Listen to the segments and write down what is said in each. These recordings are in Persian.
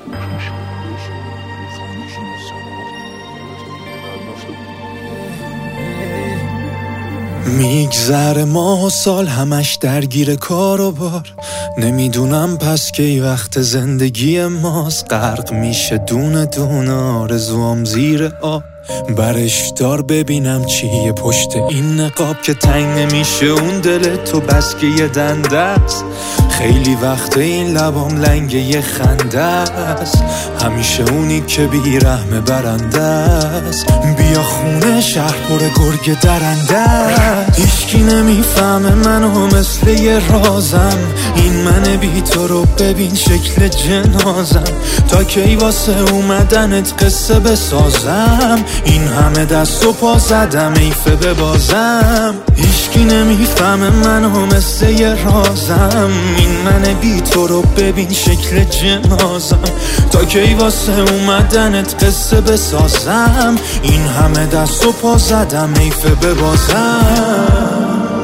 میگذره ماه و سال همش درگیر کار و بار، نمیدونم پس کی وقت زندگی ماست. غرق میشه دونه دونه آرزوام زیر آب، برش دار ببینم چیه پشت این نقاب که تنگ نمیشه اون دل تو بس که یه دنده است. خیلی وقت این لبام لنگ یه خنده است، همیشه اونی که بیرحم برنده است. بیا خونه شهر پر گرگ درنده است، هیچکی نمیفهمه منو مثل یه رازم. این من بی تو رو ببین شکل جنازم، تا کی واسه اومدنت قصه بسازم. این همه دست و پا زدم ایفه ببازم، هیچکی نمیفهمه منو مثل یه رازم. این من بی تو رو ببین شکل جنازم، تا کی واسه اومدنت قصه بسازم. این همه دست و پا زدم ایفه ببازم.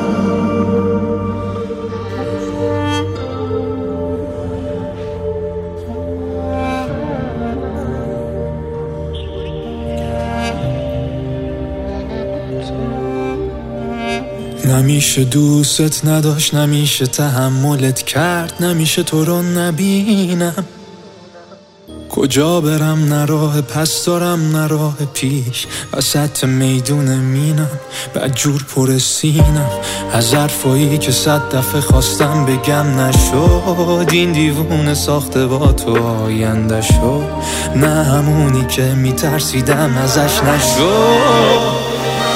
نمیشه دوست نداشت، نمیشه تحملت کرد، نمیشه تو رو نبینم. کجا برم نه راه پس دارم نه راه پیش، وسط میدون مینم بدجور پر سینم. از حرفایی که 100 دفعه خواستم بگم نشد، این دیوونه ساخته با تو آینده شد. نه همونی که میترسیدم ازش نشد.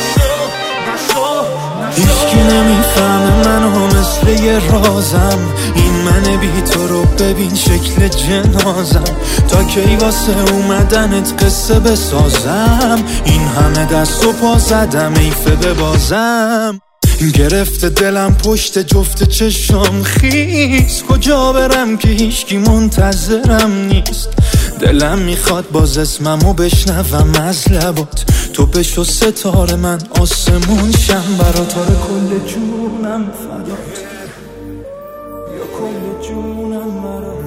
هیچکی نمیفهمه منو مثل یه رازم. این من بی تو رو ببین شکل جنازم، تا کی واسه اومدنت قصه بسازم. این همه دست و پا زدم ایفه ببازم. گرفته دلم پشت جفت چشم خیس، کجا برم که هیچکی منتظرم نیست. دلم میخواد باز اسممو بشنوم از لبات، تو بشو ستاره من آسمون شم برات. آره کل جونم فدات، یا کل جونم برات.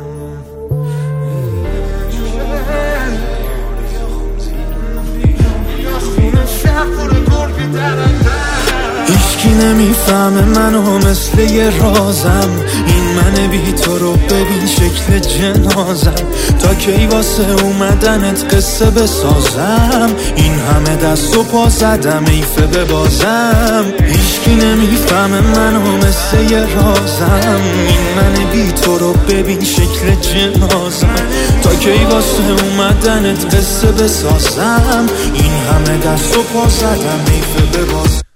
هیچکی نمیفهمه منو مثل یه رازم. این من بی تو رو ببین شکل جنازم، تا کی واسه اومدنت قصه بسازم. این همه دست و پا زدم ایفه ببازم. هیچکی نمیفهمه منو مثل یه رازم. این من بی تو رو ببین شکل جنازم، تا کی واسه اومدنت قصه بسازم. این همه دست و پا زدم ایفه ببازم.